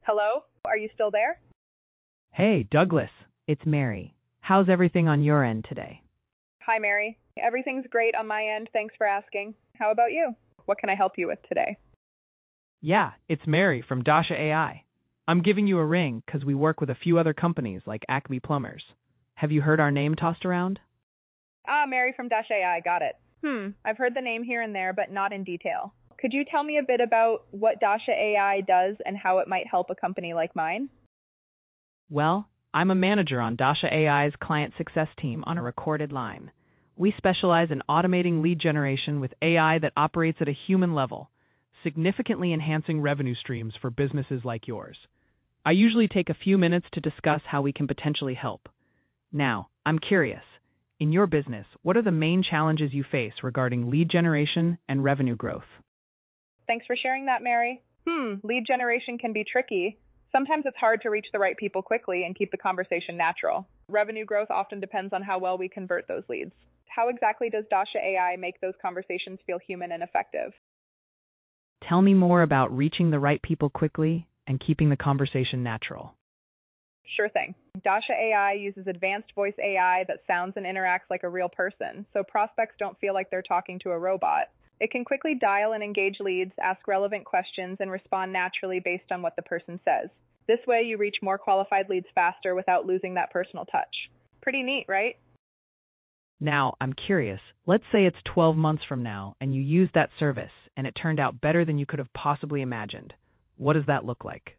Hello? Are you still there? Hey, Douglas, it's Mary. How's everything on your end today? Hi, Mary. Everything's great on my end. Thanks for asking. How about you? What can I help you with today? Yeah, it's Mary from Dasha AI. I'm giving you a ring because we work with a few other companies like Acme Plumbers. Have you heard our name tossed around? Ah, Mary from Dash AI. Got it. I've heard the name here and there, but not in detail. Could you tell me a bit about what Dasha AI does and how it might help a company like mine? Well, I'm a manager on Dasha AI's client success team on a recorded line. We specialize in automating lead generation with AI that operates at a human level, significantly enhancing revenue streams for businesses like yours. I usually take a few minutes to discuss how we can potentially help. Now, I'm curious. In your business, what are the main challenges you face regarding lead generation and revenue growth? Thanks for sharing that, Mary. Lead generation can be tricky. Sometimes it's hard to reach the right people quickly and keep the conversation natural. Revenue growth often depends on how well we convert those leads. How exactly does Dasha AI make those conversations feel human and effective? Tell me more about reaching the right people quickly and keeping the conversation natural. Sure thing. Dasha AI uses advanced voice AI that sounds and interacts like a real person, so prospects don't feel like they're talking to a robot. It can quickly dial and engage leads, ask relevant questions, and respond naturally based on what the person says. This way, you reach more qualified leads faster without losing that personal touch. Pretty neat, right? Now, I'm curious. Let's say it's 12 months from now and you use that service and it turned out better than you could have possibly imagined. What does that look like?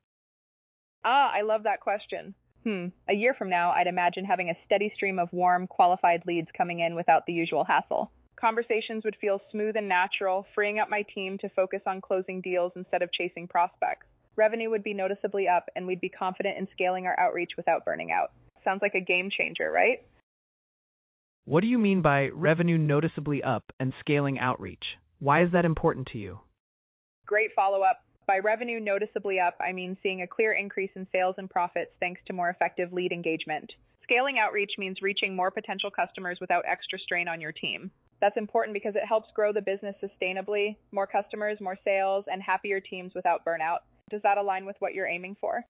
I love that question. A year from now, I'd imagine having a steady stream of warm, qualified leads coming in without the usual hassle. Conversations would feel smooth and natural, freeing up my team to focus on closing deals instead of chasing prospects. Revenue would be noticeably up, and we'd be confident in scaling our outreach without burning out. Sounds like a game changer, right? What do you mean by revenue noticeably up and scaling outreach? Why is that important to you? Great follow-up. By revenue noticeably up, I mean seeing a clear increase in sales and profits thanks to more effective lead engagement. Scaling outreach means reaching more potential customers without extra strain on your team. That's important because it helps grow the business sustainably, more customers, more sales, and happier teams without burnout. Does that align with what you're aiming for?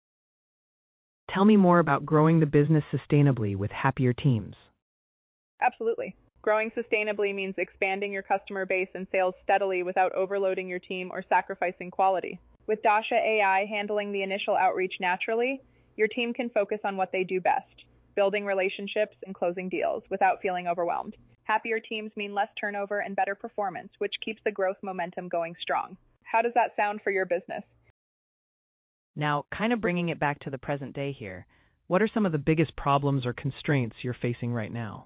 Tell me more about growing the business sustainably with happier teams. Absolutely. Growing sustainably means expanding your customer base and sales steadily without overloading your team or sacrificing quality. With Dasha AI handling the initial outreach naturally, your team can focus on what they do best, building relationships and closing deals without feeling overwhelmed. Happier teams mean less turnover and better performance, which keeps the growth momentum going strong. How does that sound for your business? Now, kind of bringing it back to the present day here, what are some of the biggest problems or constraints you're facing right now?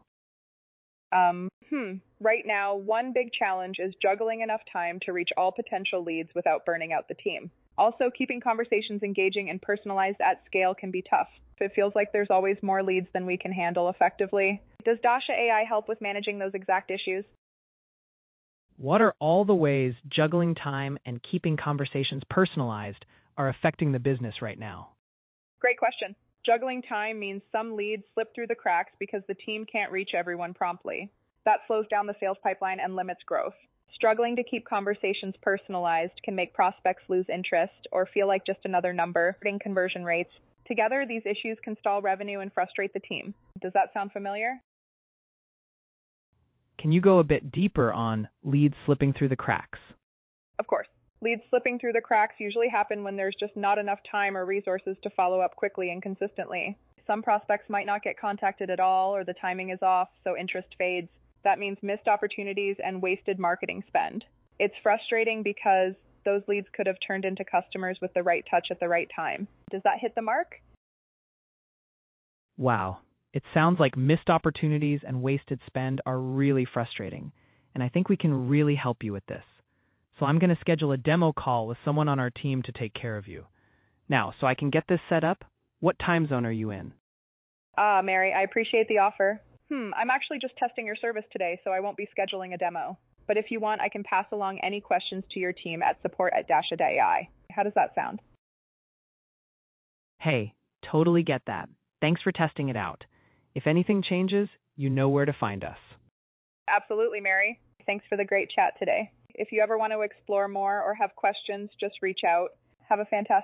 Right now, one big challenge is juggling enough time to reach all potential leads without burning out the team. Also, keeping conversations engaging and personalized at scale can be tough. It feels like there's always more leads than we can handle effectively. Does Dasha AI help with managing those exact issues? What are all the ways juggling time and keeping conversations personalized are affecting the business right now? Great question. Juggling time means some leads slip through the cracks because the team can't reach everyone promptly. That slows down the sales pipeline and limits growth. Struggling to keep conversations personalized can make prospects lose interest or feel like just another number, hurting conversion rates. Together, these issues can stall revenue and frustrate the team. Does that sound familiar? Can you go a bit deeper on leads slipping through the cracks? Of course. Leads slipping through the cracks usually happen when there's just not enough time or resources to follow up quickly and consistently. Some prospects might not get contacted at all, or the timing is off, so interest fades. That means missed opportunities and wasted marketing spend. It's frustrating because those leads could have turned into customers with the right touch at the right time. Does that hit the mark? Wow, it sounds like missed opportunities and wasted spend are really frustrating, and I think we can really help you with this. So I'm going to schedule a demo call with someone on our team to take care of you. Now, so I can get this set up, what time zone are you in? Mary, I appreciate the offer. I'm actually just testing your service today, so I won't be scheduling a demo. But if you want, I can pass along any questions to your team at support@Dasha.ai. How does that sound? Hey, totally get that. Thanks for testing it out. If anything changes, you know where to find us. Absolutely, Mary. Thanks for the great chat today. If you ever want to explore more or have questions, just reach out. Have a fantastic